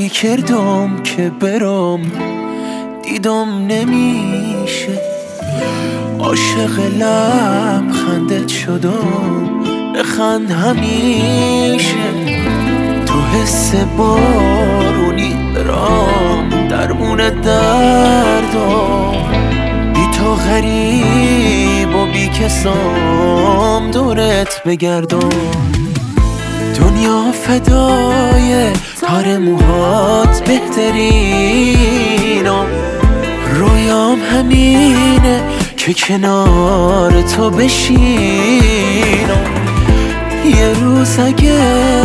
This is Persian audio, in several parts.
کاری کردم که برام دیدم نمیشه، عاشق لبخندت شدم بخند همیشه. تو حس بارونی برام درمون دردم، بی تو غریب و بی کسام دورت بگردم. دنیا فدای تار موهات بهترینم، رویام همینه که کنار تو بشینم. یه روز اگه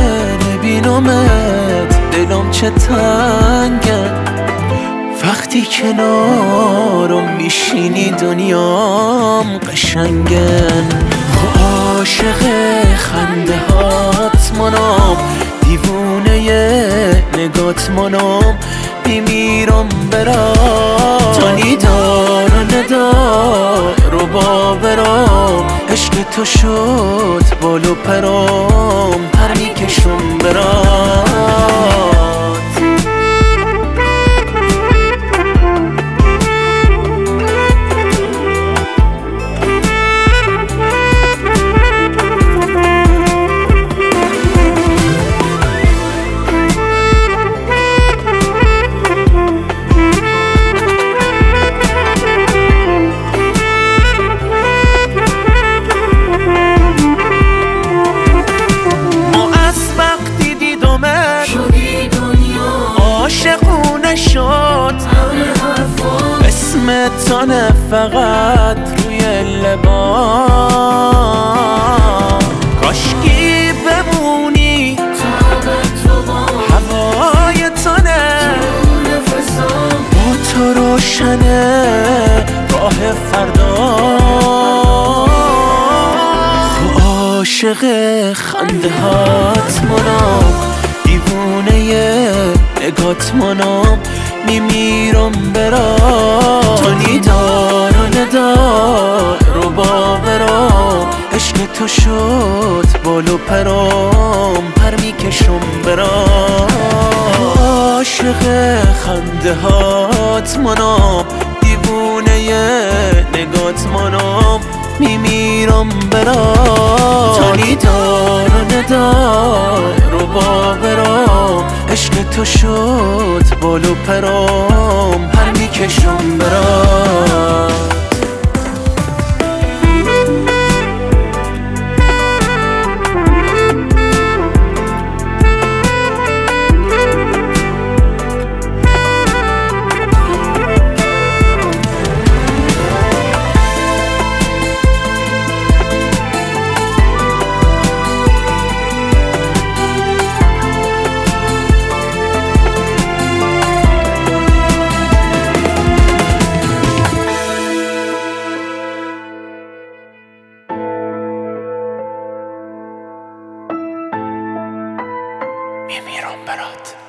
نبینمت دلم چه تنگه، وقتی کنارم میشینی دنیام قشنگن. عاشق خنده هات منم، دیوونه نگات منم، میمیرم برام. تا نیدار و ندار و باورم، عشق تو شد بال و پرام، پر میکشم برات. عاشقونه شد اسمت تانه فقط روی لبام، کاشکی بمونی هوای تانه، با تو روشنه راه فردا. عاشق خنده هات منم، دیوونه نگات منم، میمیرم برات. تو نیدار و ندار و باورم، عشق تو شد بال و پرام، پر میکشم برات. عاشق خنده هات منم، دیوونه نگات منم، میمیرم برات. تو نیدار و ندار و باورم، عشق تو شد بال و پرام، پر میکشم برات. میمیرم برات.